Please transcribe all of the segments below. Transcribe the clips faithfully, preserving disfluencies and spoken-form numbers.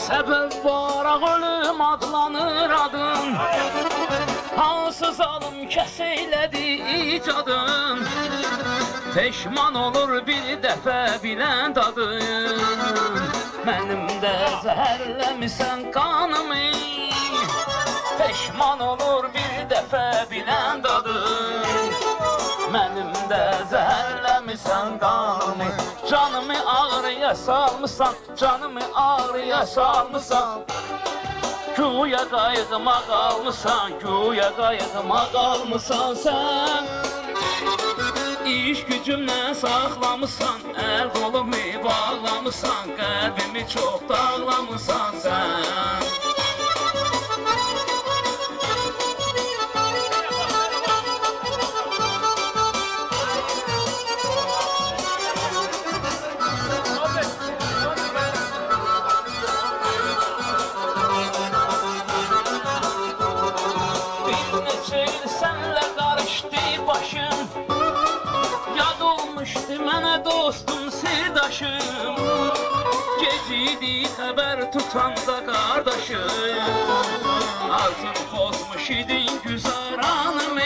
Səbəb varaq ölüm adlanır adın, hansı zalım kəs eylədi icadın. Peşman olur bir dəfə bilən dadın, mənim də zəhərləmisən qanımı. Peşman olur bir dəfə bilən dadın, mənim də zəhərləmisən qanımı. Canımı ağrıya salmısan, canımı ağrıya salmısan. Güya qayğıma qalmısan, güya qayğıma qalmısan sən. İş gücümlə saxlamısan, əl qolumu bağlamısan, qəlbimi çox dağlamısan sən. Mənə dostum, sirdaşım, gecidi xəbər tutanda qardaşım. Artıq pozmuş idin güzaranımı,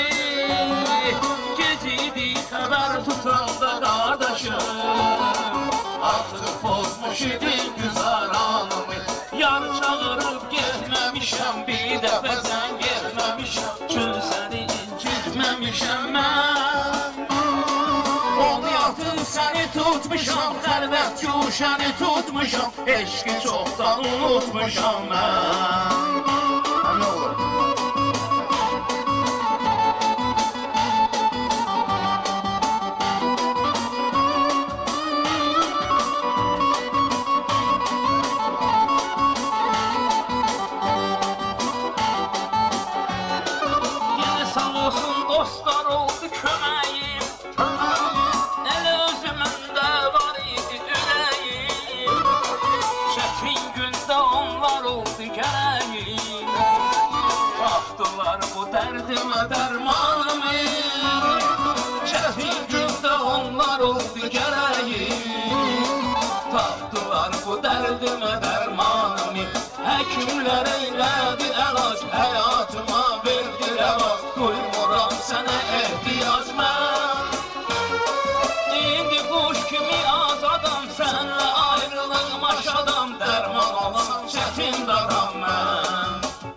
gecidi xəbər tutanda qardaşım. Artıq pozmuş idin güzaranımı. Yar çağırıb getməmişəm, bir dəfə sən getməmişəm, gün səni incitməmişəm mən. Səni tutmuşam, xəlvət güşəni tutmuşam, eşqi çoxdan unutmuşam mən. Nə olur? Yenə sağ olsun dostlar oldu köməyim, tapdılar bu dərdimə dərmanımı. Çətin gündə onlar oldu gərəyim, tapdılar bu dərdimə dərmanımı. Həkimlər eylədi əlac, həyatıma verdi rəvac, duymuram sənə ehtiyac mən. İndi quş kimi azadam, sənlə ayrılığım aşadam, dərman olan çətin daram mən.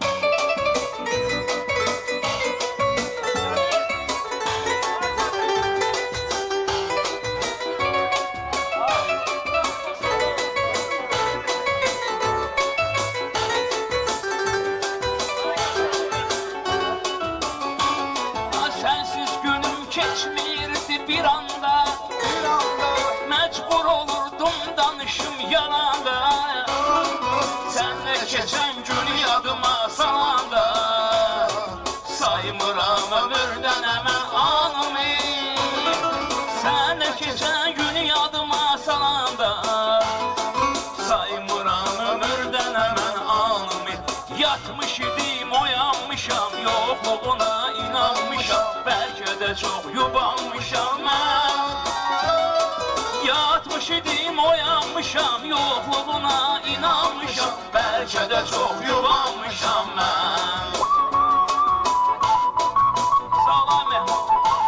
Keçmirdi bir anda, məcbur olurdum danışım yananda. Sənlə keçən günü yadıma salanda, saymıram ömürdən əmən anımı. Sənlə keçən günü yadıma salanda, saymıram ömürdən əmən anımı. Yatmış idim, oyanmışam, yoxluğuna inanmışam, bəlkə də çox yubanmışam mən. Yatmış idim, oyanmışam, yoxluğuna inanmışam, bəlkə də çox yubanmışam mən. Salam Mehman.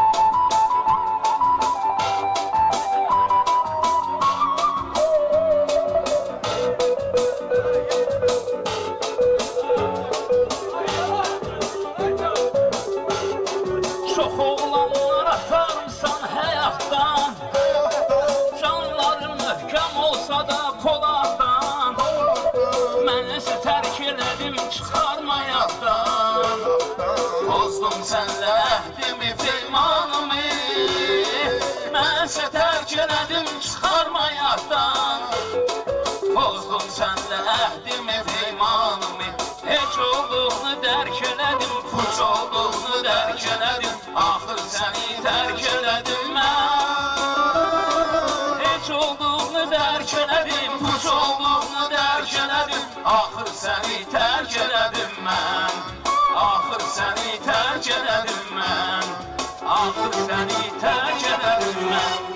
Çox oğlanlar atarsan həyatdan, canların möhkəm olsa da poladdan. Mən isə tərk elədim çıxarmayaqdan, pozdum sənlə əhdimi peymanımı. Mən isə tərk elədim çıxarmayaqdan, pozdum sənlə əhdimi peymanımı. Heç olduğunu dərk elədim, puç olduğunu dərk elədim, axır səni tərk elədim mən. Heç olduğunu dərk elədim, puç olduğunu dərk elədim, axır səni tərk elədim mən. Axır səni tərk elədim mən, axır səni tərk elədim mən.